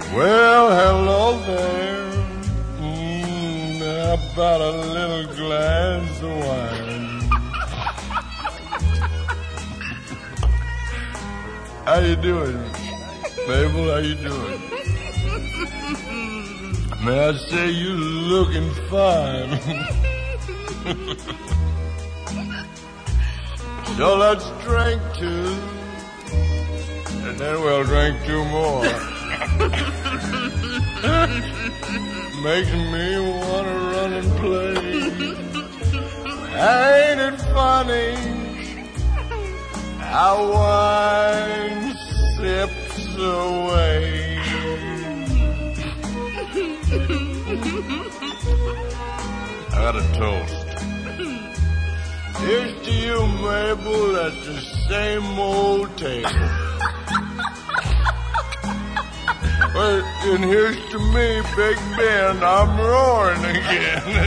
Well, hello there. How about a little glass of wine? How you doing, Mabel? How you doing? May I say you looking fine? So let's drink two, and then we'll drink two more. Makes me wanna run and play. Ain't it funny how wine sips away? I got a toast. Here's to you, Mabel, at the same old table. And here's to me, Big Ben, I'm roaring again.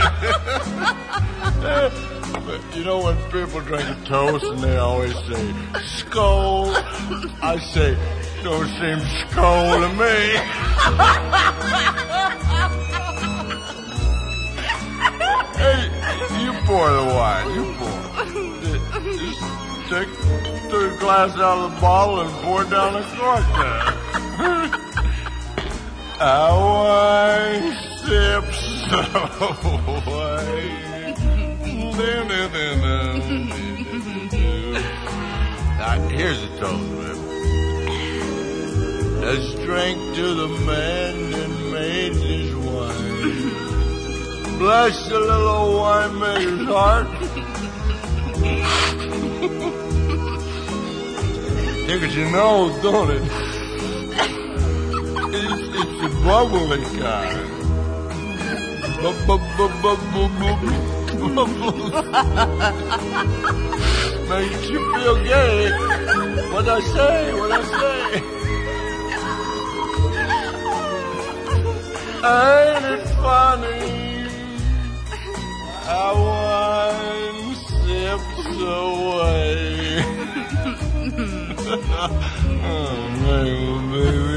But you know when people drink a toast and they always say, "Skull," I say, "Don't seem skull to me." Hey, you pour the wine, you pour. Just take a glass out of the bottle and pour it down the cork there. Our wine sips away. Here's a toast, man. Let's drink to the man that made this wine. Bless the little winemaker's heart. Tickles your nose, don't it? It's the bubbly kind. Makes you feel gay. What'd I say? Ain't it funny how wine sips away? Oh, baby.